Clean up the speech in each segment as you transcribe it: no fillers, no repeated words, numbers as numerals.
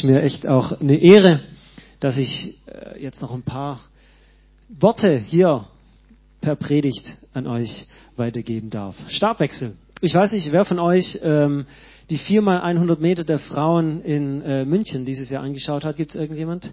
mir echt auch eine Ehre, dass ich jetzt noch ein paar Worte hier per Predigt an euch weitergeben darf. Stabwechsel. Ich weiß nicht, wer von euch die 4x100 Meter der Frauen in München dieses Jahr angeschaut hat. Gibt es irgendjemand?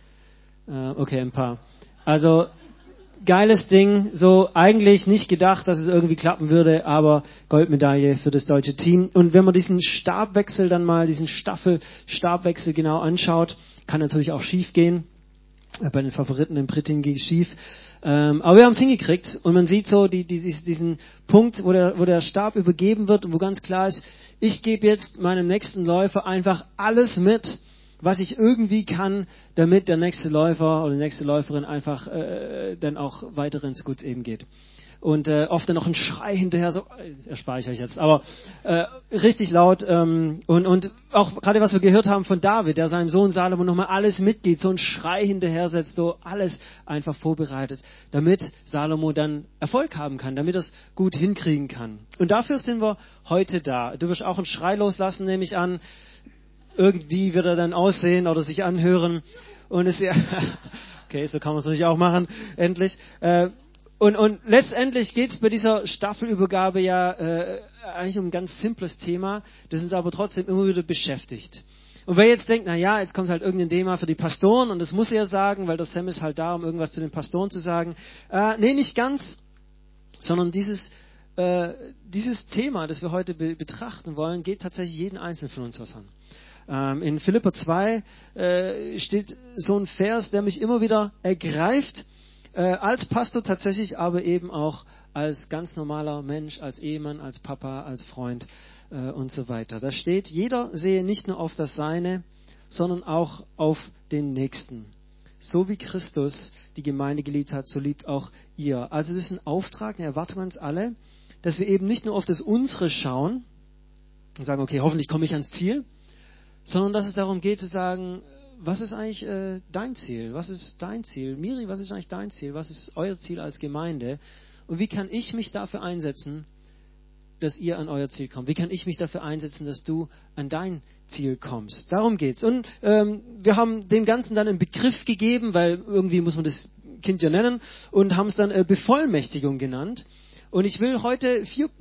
Okay, ein paar. Also geiles Ding, so eigentlich nicht gedacht, dass es irgendwie klappen würde, aber Goldmedaille für das deutsche Team. Und wenn man diesen Stabwechsel dann mal, diesen Staffelstabwechsel genau anschaut, kann natürlich auch schief gehen. Bei den Favoriten im Pritting ging es schief. Aber wir haben es hingekriegt und man sieht so diesen Punkt, wo der Stab übergeben wird und wo ganz klar ist, ich gebe jetzt meinem nächsten Läufer einfach alles mit, was ich irgendwie kann, damit der nächste Läufer oder die nächste Läuferin einfach dann auch weiter ins Gut eben geht. Und oft dann noch ein Schrei hinterher, so, erspare ich euch jetzt, aber richtig laut. Und auch gerade was wir gehört haben von David, der seinem Sohn Salomo nochmal alles mitgeht, so ein Schrei hinterher setzt, so alles einfach vorbereitet, damit Salomo dann Erfolg haben kann, damit er es gut hinkriegen kann. Und dafür sind wir heute da. Du wirst auch einen Schrei loslassen, nehme ich an. Irgendwie wird er dann aussehen oder sich anhören. Und es ja, okay, so kann man es natürlich auch machen, endlich. Und letztendlich geht es bei dieser Staffelübergabe ja eigentlich um ein ganz simples Thema, das uns aber trotzdem immer wieder beschäftigt. Und wer jetzt denkt, na ja, jetzt kommt halt irgendein Thema für die Pastoren und das muss er sagen, weil der Sam ist halt da, um irgendwas zu den Pastoren zu sagen. Nee, nicht ganz, sondern dieses Thema, das wir heute betrachten wollen, geht tatsächlich jeden Einzelnen von uns was an. In Philipper 2 steht so ein Vers, der mich immer wieder ergreift, als Pastor tatsächlich, aber eben auch als ganz normaler Mensch, als Ehemann, als Papa, als Freund und so weiter. Da steht, jeder sehe nicht nur auf das Seine, sondern auch auf den Nächsten. So wie Christus die Gemeinde geliebt hat, so liebt auch ihr. Also das ist ein Auftrag, eine Erwartung an uns alle, dass wir eben nicht nur auf das Unsere schauen und sagen, okay, hoffentlich komme ich ans Ziel, sondern dass es darum geht zu sagen, was ist eigentlich dein Ziel? Was ist dein Ziel? Miri, was ist eigentlich dein Ziel? Was ist euer Ziel als Gemeinde? Und wie kann ich mich dafür einsetzen, dass ihr an euer Ziel kommt? Wie kann ich mich dafür einsetzen, dass du an dein Ziel kommst? Darum geht's. Und wir haben dem Ganzen dann einen Begriff gegeben, weil irgendwie muss man das Kind ja nennen, und haben es dann Bevollmächtigung genannt. Und ich will heute vier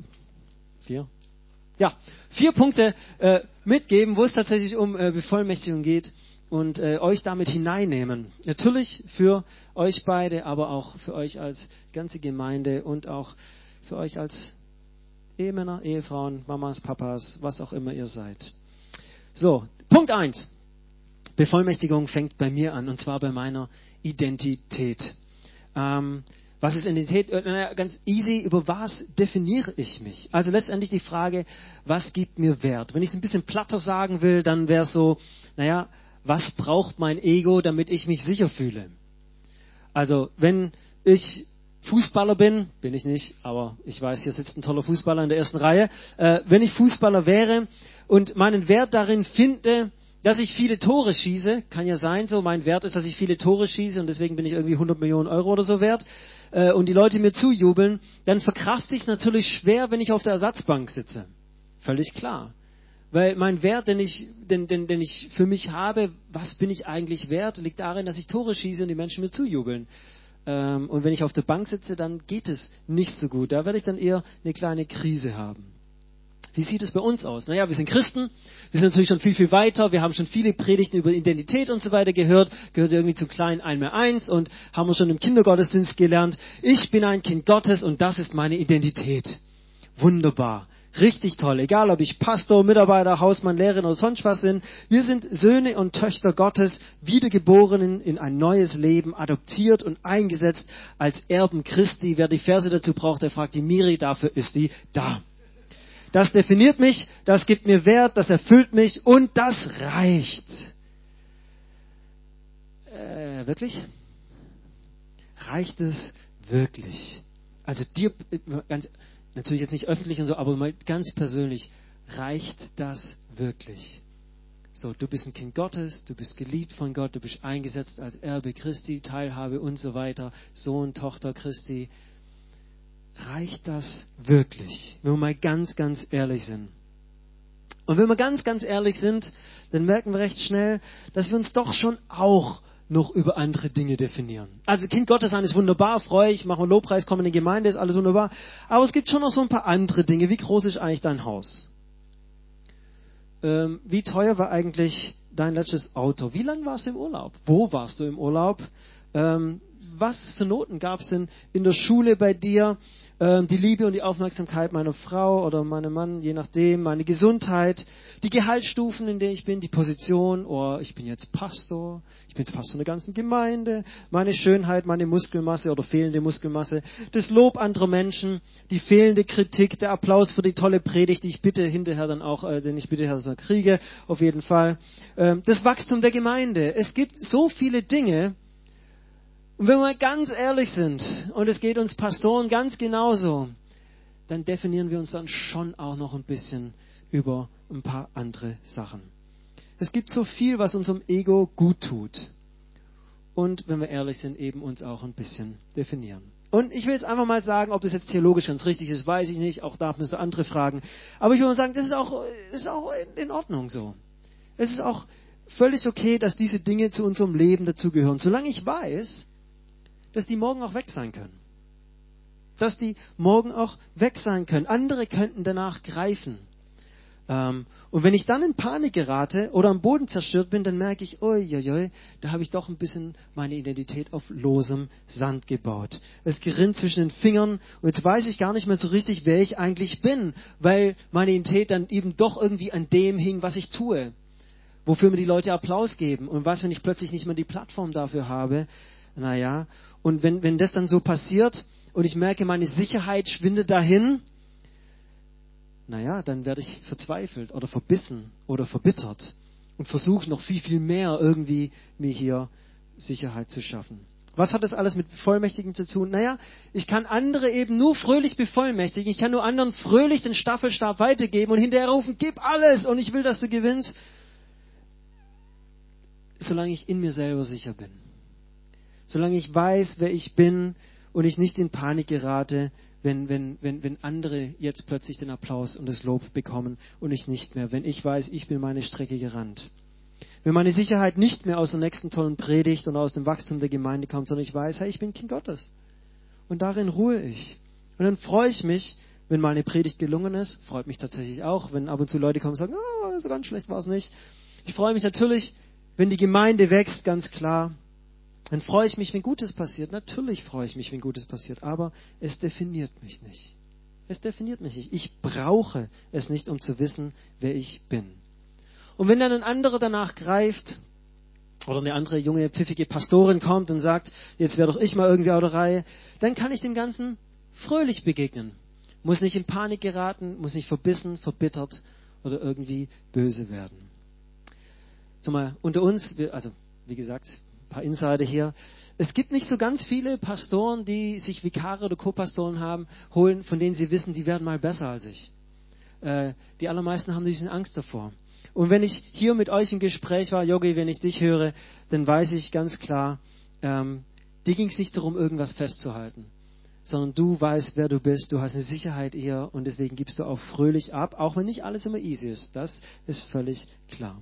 Punkte mitgeben, wo es tatsächlich um Bevollmächtigung geht und euch damit hineinnehmen. Natürlich für euch beide, aber auch für euch als ganze Gemeinde und auch für euch als Ehemänner, Ehefrauen, Mamas, Papas, was auch immer ihr seid. So, Punkt 1. Bevollmächtigung fängt bei mir an, und zwar bei meiner Identität. Was ist Identität? Ganz easy, über was definiere ich mich? Also letztendlich die Frage, was gibt mir Wert? Wenn ich es ein bisschen platter sagen will, dann wäre es so, was braucht mein Ego, damit ich mich sicher fühle? Also wenn ich Fußballer bin ich nicht, aber ich weiß, hier sitzt ein toller Fußballer in der ersten Reihe. Wenn ich Fußballer wäre und meinen Wert darin finde, dass ich viele Tore schieße, kann ja sein so, mein Wert ist, dass ich viele Tore schieße und deswegen bin ich irgendwie 100 Millionen Euro oder so wert, und die Leute mir zujubeln, dann verkrafte ich es natürlich schwer, wenn ich auf der Ersatzbank sitze. Völlig klar. Weil mein Wert, den ich für mich habe, was bin ich eigentlich wert, liegt darin, dass ich Tore schieße und die Menschen mir zujubeln. Und wenn ich auf der Bank sitze, dann geht es nicht so gut. Da werde ich dann eher eine kleine Krise haben. Wie sieht es bei uns aus? Wir sind Christen, wir sind natürlich schon viel, viel weiter, wir haben schon viele Predigten über Identität und so weiter gehört irgendwie zum kleinen 1x1 und haben wir schon im Kindergottesdienst gelernt, ich bin ein Kind Gottes und das ist meine Identität. Wunderbar, richtig toll, egal ob ich Pastor, Mitarbeiter, Hausmann, Lehrerin oder sonst was bin, wir sind Söhne und Töchter Gottes, wiedergeboren in ein neues Leben, adoptiert und eingesetzt als Erben Christi. Wer die Verse dazu braucht, der fragt die Miri, dafür ist die da. Das definiert mich, das gibt mir Wert, das erfüllt mich und das reicht. Wirklich? Reicht es wirklich? Also dir, natürlich jetzt nicht öffentlich und so, aber mal ganz persönlich, reicht das wirklich? So, du bist ein Kind Gottes, du bist geliebt von Gott, du bist eingesetzt als Erbe Christi, Teilhabe und so weiter, Sohn, Tochter Christi. Reicht das wirklich? Wenn wir mal ganz, ganz ehrlich sind. Und wenn wir ganz, ganz ehrlich sind, dann merken wir recht schnell, dass wir uns doch schon auch noch über andere Dinge definieren. Also Kind Gottes sein ist wunderbar, freue ich, machen wir Lobpreis, kommen in die Gemeinde, ist alles wunderbar. Aber es gibt schon noch so ein paar andere Dinge. Wie groß ist eigentlich dein Haus? Wie teuer war eigentlich dein letztes Auto? Wie lange warst du im Urlaub? Wo warst du im Urlaub? Was für Noten gab es denn in der Schule bei dir? Die Liebe und die Aufmerksamkeit meiner Frau oder meinem Mann, je nachdem, meine Gesundheit, die Gehaltsstufen, in denen ich bin, die Position, ich bin jetzt Pastor einer ganzen Gemeinde, meine Schönheit, meine Muskelmasse oder fehlende Muskelmasse, das Lob anderer Menschen, die fehlende Kritik, der Applaus für die tolle Predigt, den ich bitte hinterher kriege, auf jeden Fall, das Wachstum der Gemeinde. Es gibt so viele Dinge. Und wenn wir ganz ehrlich sind, und es geht uns Pastoren ganz genauso, dann definieren wir uns dann schon auch noch ein bisschen über ein paar andere Sachen. Es gibt so viel, was unserem Ego gut tut. Und wenn wir ehrlich sind, eben uns auch ein bisschen definieren. Und ich will jetzt einfach mal sagen, ob das jetzt theologisch ganz richtig ist, weiß ich nicht. Auch da müsst ihr andere fragen. Aber ich will mal sagen, das ist auch in Ordnung so. Es ist auch völlig okay, dass diese Dinge zu unserem Leben dazugehören. Solange ich weiß, dass die morgen auch weg sein können. Dass die morgen auch weg sein können. Andere könnten danach greifen. Und wenn ich dann in Panik gerate oder am Boden zerstört bin, dann merke ich, uiuiui, da habe ich doch ein bisschen meine Identität auf losem Sand gebaut. Es gerinnt zwischen den Fingern und jetzt weiß ich gar nicht mehr so richtig, wer ich eigentlich bin, weil meine Identität dann eben doch irgendwie an dem hing, was ich tue. Wofür mir die Leute Applaus geben. Und was, wenn ich plötzlich nicht mehr die Plattform dafür habe? Naja, und wenn das dann so passiert und ich merke, meine Sicherheit schwindet dahin, naja, dann werde ich verzweifelt oder verbissen oder verbittert und versuche noch viel, viel mehr irgendwie mir hier Sicherheit zu schaffen. Was hat das alles mit Bevollmächtigen zu tun? Naja, ich kann andere eben nur fröhlich bevollmächtigen. Ich kann nur anderen fröhlich den Staffelstab weitergeben und hinterher rufen, gib alles und ich will, dass du gewinnst, solange ich in mir selber sicher bin. Solange ich weiß, wer ich bin und ich nicht in Panik gerate, wenn andere jetzt plötzlich den Applaus und das Lob bekommen und ich nicht mehr. Wenn ich weiß, ich bin meine Strecke gerannt. Wenn meine Sicherheit nicht mehr aus der nächsten tollen Predigt und aus dem Wachstum der Gemeinde kommt, sondern ich weiß, hey, ich bin Kind Gottes. Und darin ruhe ich. Und dann freue ich mich, wenn meine Predigt gelungen ist. Freut mich tatsächlich auch, wenn ab und zu Leute kommen und sagen, so ganz schlecht war es nicht. Ich freue mich natürlich, wenn die Gemeinde wächst, ganz klar. Dann freue ich mich, wenn Gutes passiert. Natürlich freue ich mich, wenn Gutes passiert. Aber es definiert mich nicht. Es definiert mich nicht. Ich brauche es nicht, um zu wissen, wer ich bin. Und wenn dann ein anderer danach greift, oder eine andere junge, pfiffige Pastorin kommt und sagt, jetzt wäre doch ich mal irgendwie auf der Reihe, dann kann ich dem Ganzen fröhlich begegnen. Muss nicht in Panik geraten, muss nicht verbissen, verbittert oder irgendwie böse werden. Zumal unter uns, also wie gesagt, ein paar Insider hier. Es gibt nicht so ganz viele Pastoren, die sich Vikare oder Co-Pastoren holen, von denen sie wissen, die werden mal besser als ich. Die allermeisten haben ein bisschen Angst davor. Und wenn ich hier mit euch im Gespräch war, Yogi, wenn ich dich höre, dann weiß ich ganz klar, dir ging es nicht darum, irgendwas festzuhalten, sondern du weißt, wer du bist, du hast eine Sicherheit hier und deswegen gibst du auch fröhlich ab, auch wenn nicht alles immer easy ist. Das ist völlig klar.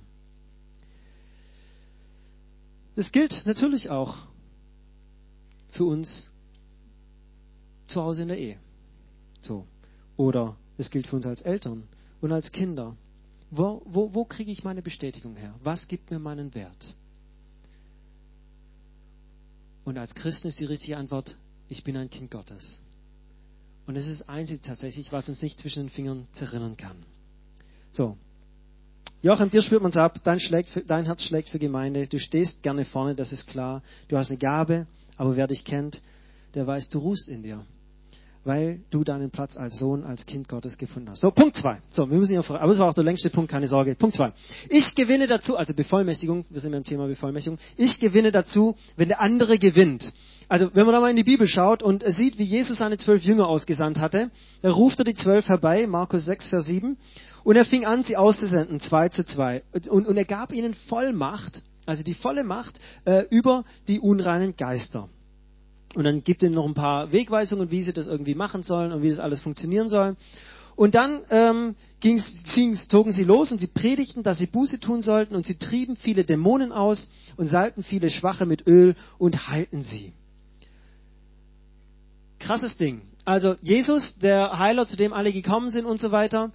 Das gilt natürlich auch für uns zu Hause in der Ehe. So. Oder es gilt für uns als Eltern und als Kinder. Wo kriege ich meine Bestätigung her? Was gibt mir meinen Wert? Und als Christen ist die richtige Antwort, ich bin ein Kind Gottes. Und es ist das Einzige tatsächlich, was uns nicht zwischen den Fingern zerrinnen kann. So. Joachim, dir spürt man es ab, dein Herz schlägt für Gemeinde, du stehst gerne vorne, das ist klar. Du hast eine Gabe, aber wer dich kennt, der weiß, du ruhst in dir. Weil du deinen Platz als Sohn, als Kind Gottes gefunden hast. So, Punkt 2. So, wir müssen hier aber es war auch der längste Punkt, keine Sorge. Punkt 2. Ich gewinne dazu, also Bevollmächtigung, wir sind beim Thema Bevollmächtigung, ich gewinne dazu, wenn der andere gewinnt. Also, wenn man da mal in die Bibel schaut und sieht, wie Jesus seine 12 Jünger ausgesandt hatte, dann ruft er die 12 herbei, Markus 6, Vers 7, und er fing an, sie auszusenden, 2 zu 2. Und er gab ihnen Vollmacht, also die volle Macht, über die unreinen Geister. Und dann gibt er noch ein paar Wegweisungen, wie sie das irgendwie machen sollen und wie das alles funktionieren soll. Und dann zogen sie los und sie predigten, dass sie Buße tun sollten und sie trieben viele Dämonen aus und salbten viele Schwache mit Öl und heilten sie. Krasses Ding. Also Jesus, der Heiler, zu dem alle gekommen sind und so weiter,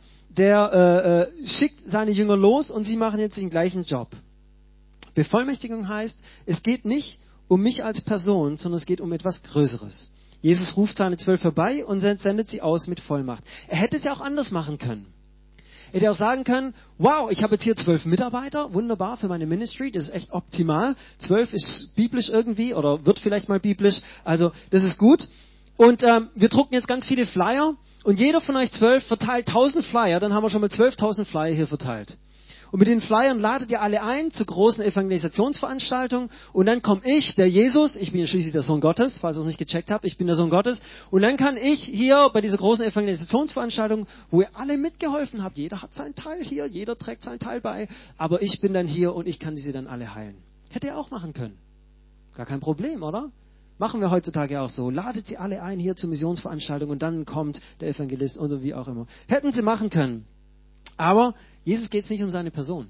der schickt seine Jünger los und sie machen jetzt den gleichen Job. Bevollmächtigung heißt, es geht nicht um mich als Person, sondern es geht um etwas Größeres. Jesus ruft seine 12 vorbei und sendet sie aus mit Vollmacht. Er hätte es ja auch anders machen können. Er hätte auch sagen können, wow, ich habe jetzt hier 12 Mitarbeiter, wunderbar für meine Ministry, das ist echt optimal. 12 ist biblisch irgendwie oder wird vielleicht mal biblisch, also das ist gut. Und wir drucken jetzt ganz viele Flyer und jeder von euch 12 verteilt 1000 Flyer, dann haben wir schon mal 12.000 Flyer hier verteilt. Und mit den Flyern ladet ihr alle ein zu großen Evangelisationsveranstaltungen. Und dann komme ich, der Jesus, ich bin ja schließlich der Sohn Gottes, falls ihr es nicht gecheckt habt, ich bin der Sohn Gottes. Und dann kann ich hier bei dieser großen Evangelisationsveranstaltung, wo ihr alle mitgeholfen habt, jeder hat seinen Teil hier, jeder trägt seinen Teil bei, aber ich bin dann hier und ich kann diese dann alle heilen. Hätte er auch machen können. Gar kein Problem, oder? Machen wir heutzutage auch so. Ladet sie alle ein hier zur Missionsveranstaltung und dann kommt der Evangelist oder wie auch immer. Hätten sie machen können. Aber Jesus geht es nicht um seine Person,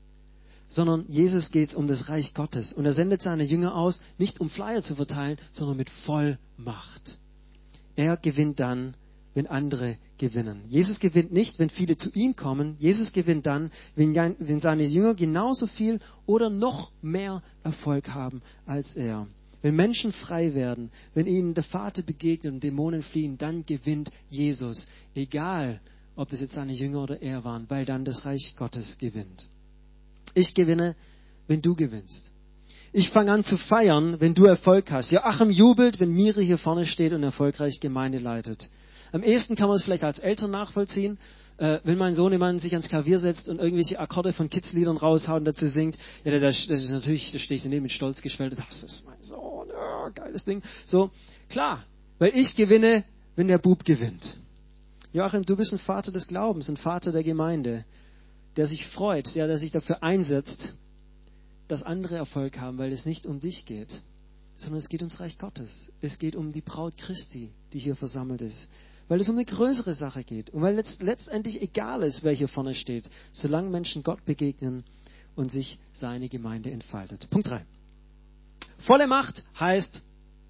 sondern Jesus geht es um das Reich Gottes. Und er sendet seine Jünger aus, nicht um Flyer zu verteilen, sondern mit Vollmacht. Er gewinnt dann, wenn andere gewinnen. Jesus gewinnt nicht, wenn viele zu ihm kommen. Jesus gewinnt dann, wenn seine Jünger genauso viel oder noch mehr Erfolg haben als er. Wenn Menschen frei werden, wenn ihnen der Vater begegnet und Dämonen fliehen, dann gewinnt Jesus. Egal, ob das jetzt seine Jünger oder er waren, weil dann das Reich Gottes gewinnt. Ich gewinne, wenn du gewinnst. Ich fange an zu feiern, wenn du Erfolg hast. Joachim jubelt, wenn Miri hier vorne steht und erfolgreich Gemeinde leitet. Am ehesten kann man es vielleicht als Eltern nachvollziehen, wenn mein Sohnemann sich ans Klavier setzt und irgendwelche Akkorde von Kids-Liedern raushaut und dazu singt. Ja, das ist natürlich, da stehe ich daneben mit Stolz geschwellt. Das ist mein Sohn, ja, geiles Ding. So, klar, weil ich gewinne, wenn der Bub gewinnt. Joachim, du bist ein Vater des Glaubens, ein Vater der Gemeinde, der sich freut, der sich dafür einsetzt, dass andere Erfolg haben, weil es nicht um dich geht, sondern es geht ums Reich Gottes. Es geht um die Braut Christi, die hier versammelt ist, weil es um eine größere Sache geht und weil letztendlich egal ist, wer hier vorne steht, solange Menschen Gott begegnen und sich seine Gemeinde entfaltet. Punkt 3. Volle Macht heißt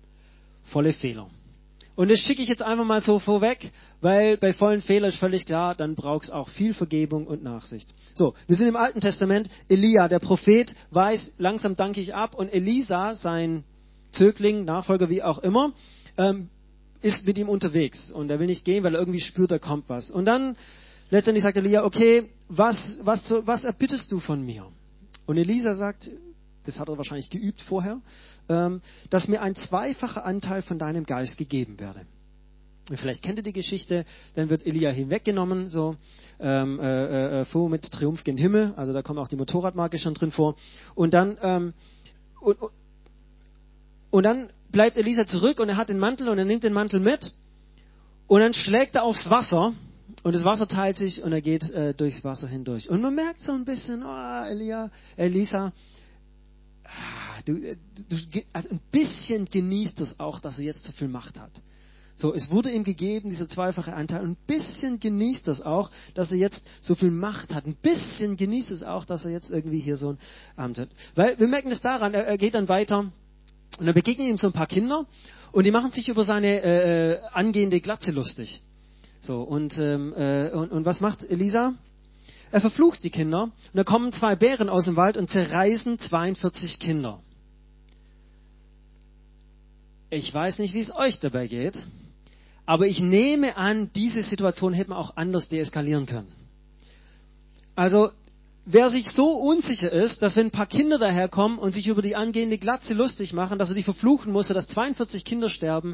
volle Fehler. Und das schicke ich jetzt einfach mal so vorweg, weil bei vollen Fehlern ist völlig klar, dann braucht es auch viel Vergebung und Nachsicht. So, wir sind im Alten Testament. Elia, der Prophet, weiß, langsam danke ich ab. Und Elisa, sein Zögling, Nachfolger, wie auch immer, ist mit ihm unterwegs. Und er will nicht gehen, weil er irgendwie spürt, da kommt was. Und dann letztendlich sagt Elia, okay, was erbittest du von mir? Und Elisa sagt, das hat er wahrscheinlich geübt vorher, dass mir ein zweifacher Anteil von deinem Geist gegeben werde. Und vielleicht kennt ihr die Geschichte, dann wird Elia hinweggenommen, so fuhr mit Triumph gen Himmel, also da kommt auch die Motorradmarke schon drin vor. Und dann bleibt Elisa zurück und er hat den Mantel und er nimmt den Mantel mit und dann schlägt er aufs Wasser und das Wasser teilt sich und er geht durchs Wasser hindurch. Und man merkt so ein bisschen, Elisa, also ein bisschen genießt es auch, dass er jetzt so viel Macht hat. So, es wurde ihm gegeben, dieser zweifache Anteil. Und ein bisschen genießt es auch, dass er jetzt so viel Macht hat. Ein bisschen genießt es auch, dass er jetzt irgendwie hier so ein Amt hat. Weil wir merken das daran, er geht dann weiter und dann begegnen ihm so ein paar Kinder und die machen sich über seine angehende Glatze lustig. So, und was macht Elisa? Er verflucht die Kinder und da kommen 2 Bären aus dem Wald und zerreißen 42 Kinder. Ich weiß nicht, wie es euch dabei geht, aber ich nehme an, diese Situation hätte man auch anders deeskalieren können. Also, wer sich so unsicher ist, dass wenn ein paar Kinder daherkommen und sich über die angehende Glatze lustig machen, dass er die verfluchen muss, dass 42 Kinder sterben,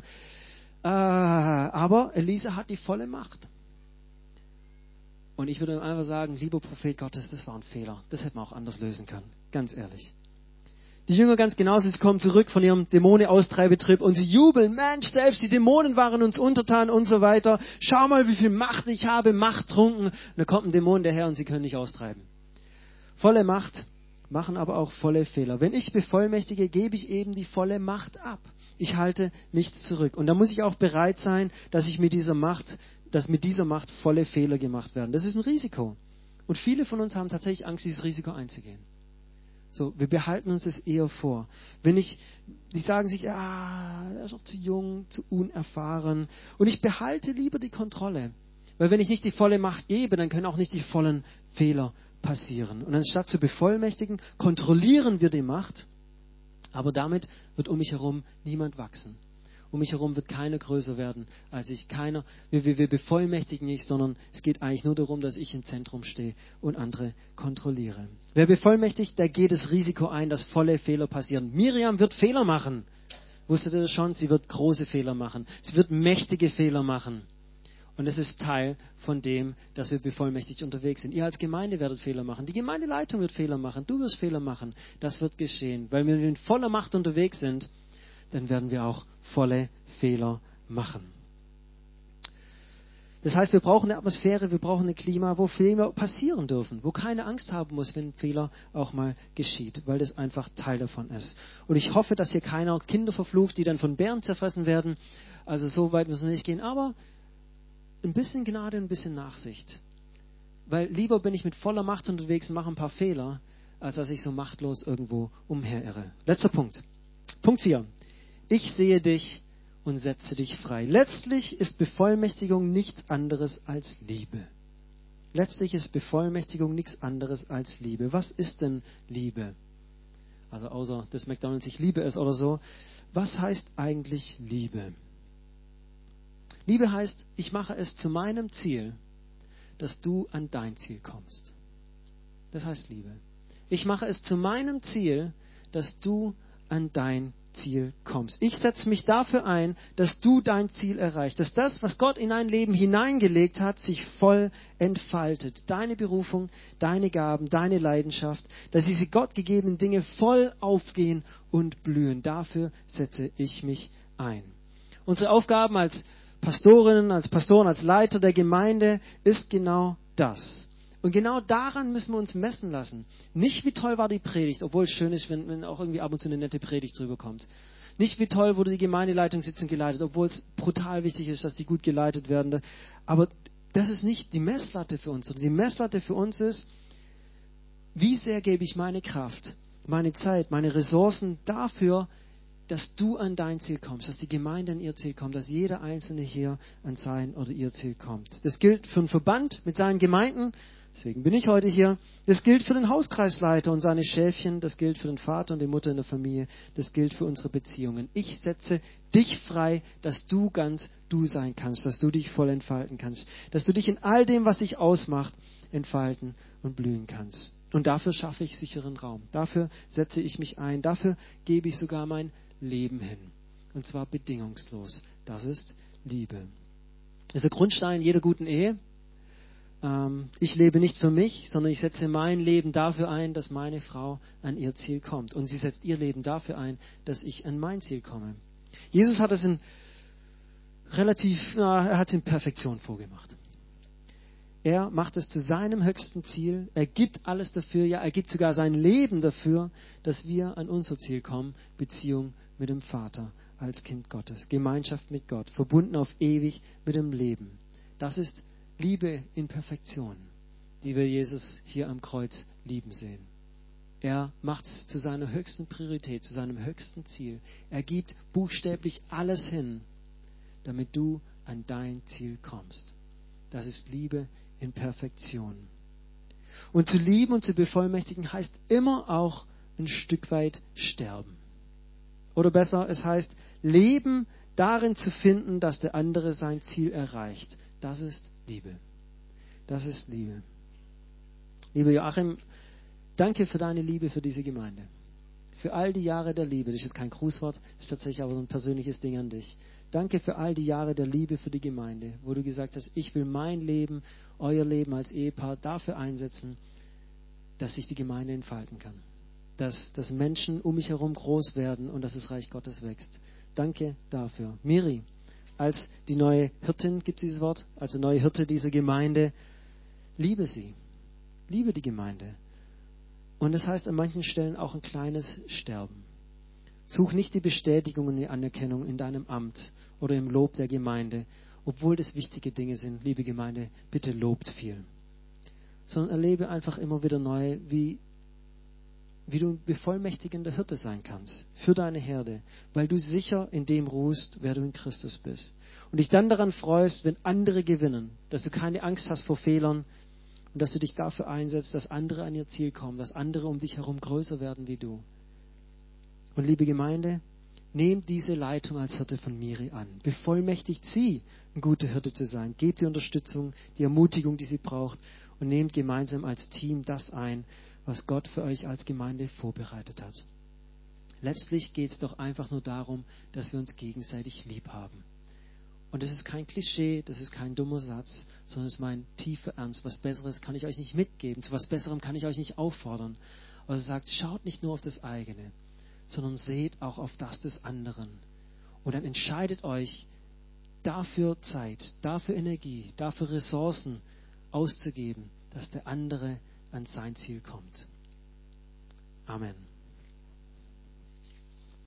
aber Elisa hat die volle Macht. Und ich würde einfach sagen, lieber Prophet Gottes, das war ein Fehler. Das hätte man auch anders lösen können. Ganz ehrlich. Die Jünger ganz genauso, sie kommen zurück von ihrem Dämonenaustreibetrip und sie jubeln, Mensch, selbst die Dämonen waren uns untertan und so weiter. Schau mal, wie viel Macht ich habe, machttrunken. Und da kommt ein Dämon daher und sie können nicht austreiben. Volle Macht machen aber auch volle Fehler. Wenn ich bevollmächtige, gebe ich eben die volle Macht ab. Ich halte nichts zurück. Und da muss ich auch bereit sein, dass ich mit dieser Macht dass mit dieser Macht volle Fehler gemacht werden. Das ist ein Risiko. Und viele von uns haben tatsächlich Angst, dieses Risiko einzugehen. So, wir behalten uns es eher vor. Die sagen sich, er ist noch zu jung, zu unerfahren. Und ich behalte lieber die Kontrolle. Weil wenn ich nicht die volle Macht gebe, dann können auch nicht die vollen Fehler passieren. Und anstatt zu bevollmächtigen, kontrollieren wir die Macht. Aber damit wird um mich herum niemand wachsen. Um mich herum wird keiner größer werden als ich. Wir bevollmächtigen nicht, sondern es geht eigentlich nur darum, dass ich im Zentrum stehe und andere kontrolliere. Wer bevollmächtigt, der geht das Risiko ein, dass volle Fehler passieren. Miriam wird Fehler machen. Wusstet ihr das schon? Sie wird große Fehler machen. Sie wird mächtige Fehler machen. Und es ist Teil von dem, dass wir bevollmächtigt unterwegs sind. Ihr als Gemeinde werdet Fehler machen. Die Gemeindeleitung wird Fehler machen. Du wirst Fehler machen. Das wird geschehen. Weil wenn wir in voller Macht unterwegs sind, dann werden wir auch volle Fehler machen. Das heißt, wir brauchen eine Atmosphäre, wir brauchen ein Klima, wo Fehler passieren dürfen, wo keine Angst haben muss, wenn ein Fehler auch mal geschieht, weil das einfach Teil davon ist. Und ich hoffe, dass hier keiner Kinder verflucht, die dann von Bären zerfressen werden. Also so weit müssen wir nicht gehen, aber ein bisschen Gnade, ein bisschen Nachsicht. Weil lieber bin ich mit voller Macht unterwegs und mache ein paar Fehler, als dass ich so machtlos irgendwo umherirre. Letzter Punkt. Punkt 4. Ich sehe dich und setze dich frei. Letztlich ist Bevollmächtigung nichts anderes als Liebe. Letztlich ist Bevollmächtigung nichts anderes als Liebe. Was ist denn Liebe? Also außer dass McDonald's ich liebe es oder so. Was heißt eigentlich Liebe? Liebe heißt, ich mache es zu meinem Ziel, dass du an dein Ziel kommst. Das heißt Liebe. Ich mache es zu meinem Ziel, dass du an dein Ziel kommst. Ich setze mich dafür ein, dass du dein Ziel erreichst, dass das, was Gott in dein Leben hineingelegt hat, sich voll entfaltet. Deine Berufung, deine Gaben, deine Leidenschaft, dass diese Gott gegebenen Dinge voll aufgehen und blühen. Dafür setze ich mich ein. Unsere Aufgaben als Pastorinnen, als Pastoren, als Leiter der Gemeinde ist genau das. Und genau daran müssen wir uns messen lassen. Nicht, wie toll war die Predigt, obwohl es schön ist, wenn auch irgendwie ab und zu eine nette Predigt drüber kommt. Nicht, wie toll wurde die Gemeindeleitung sitzend geleitet, obwohl es brutal wichtig ist, dass die gut geleitet werden. Aber das ist nicht die Messlatte für uns. Die Messlatte für uns ist, wie sehr gebe ich meine Kraft, meine Zeit, meine Ressourcen dafür, dass du an dein Ziel kommst, dass die Gemeinde an ihr Ziel kommt, dass jeder Einzelne hier an sein oder ihr Ziel kommt. Das gilt für einen Verband mit seinen Gemeinden, deswegen bin ich heute hier. Das gilt für den Hauskreisleiter und seine Schäfchen, das gilt für den Vater und die Mutter in der Familie, das gilt für unsere Beziehungen. Ich setze dich frei, dass du ganz du sein kannst, dass du dich voll entfalten kannst, dass du dich in all dem, was dich ausmacht, entfalten und blühen kannst. Und dafür schaffe ich sicheren Raum. Dafür setze ich mich ein. Dafür gebe ich sogar mein Leben hin. Und zwar bedingungslos. Das ist Liebe. Das ist der Grundstein jeder guten Ehe. Ich lebe nicht für mich, sondern ich setze mein Leben dafür ein, dass meine Frau an ihr Ziel kommt. Und sie setzt ihr Leben dafür ein, dass ich an mein Ziel komme. Jesus hat es er hat es in Perfektion vorgemacht. Er macht es zu seinem höchsten Ziel. Er gibt alles dafür. Ja, er gibt sogar sein Leben dafür, dass wir an unser Ziel kommen. Beziehung mit dem Vater als Kind Gottes. Gemeinschaft mit Gott. Verbunden auf ewig mit dem Leben. Das ist Liebe in Perfektion, die wir Jesus hier am Kreuz lieben sehen. Er macht es zu seiner höchsten Priorität, zu seinem höchsten Ziel. Er gibt buchstäblich alles hin, damit du an dein Ziel kommst. Das ist Liebe in Perfektion. Und zu lieben und zu bevollmächtigen heißt immer auch ein Stück weit sterben. Oder besser, es heißt Leben darin zu finden, dass der andere sein Ziel erreicht. Das ist Liebe. Das ist Liebe. Lieber Joachim, danke für deine Liebe für diese Gemeinde. Für all die Jahre der Liebe. Das ist jetzt kein Grußwort, das ist tatsächlich aber so ein persönliches Ding an dich. Danke für all die Jahre der Liebe für die Gemeinde, wo du gesagt hast, ich will mein Leben, euer Leben als Ehepaar dafür einsetzen, dass sich die Gemeinde entfalten kann. Dass Menschen um mich herum groß werden und dass das Reich Gottes wächst. Danke dafür. Miri, als die neue Hirtin, gibt es dieses Wort, als die neue Hirte dieser Gemeinde, liebe sie. Liebe die Gemeinde. Und das heißt an manchen Stellen auch ein kleines Sterben. Such nicht die Bestätigung und die Anerkennung in deinem Amt oder im Lob der Gemeinde obwohl das wichtige Dinge sind, liebe Gemeinde, bitte lobt viel. Sondern erlebe einfach immer wieder neu, wie du ein bevollmächtigender Hirte sein kannst für deine Herde, weil du sicher in dem ruhst, wer du in Christus bist. Und dich dann daran freust, wenn andere gewinnen, dass du keine Angst hast vor Fehlern und dass du dich dafür einsetzt, dass andere an ihr Ziel kommen, dass andere um dich herum größer werden wie du. Und liebe Gemeinde, nehmt diese Leitung als Hirte von Miri an. Bevollmächtigt sie, ein guter Hirte zu sein. Gebt die Unterstützung, die Ermutigung, die sie braucht und nehmt gemeinsam als Team das ein, was Gott für euch als Gemeinde vorbereitet hat. Letztlich geht es doch einfach nur darum, dass wir uns gegenseitig lieb haben. Und das ist kein Klischee, das ist kein dummer Satz, sondern es ist mein tiefer Ernst. Was Besseres kann ich euch nicht mitgeben, zu was Besserem kann ich euch nicht auffordern. Aber er sagt, schaut nicht nur auf das eigene, sondern seht auch auf das des anderen. Und dann entscheidet euch, dafür Zeit, dafür Energie, dafür Ressourcen auszugeben, dass der andere an sein Ziel kommt. Amen.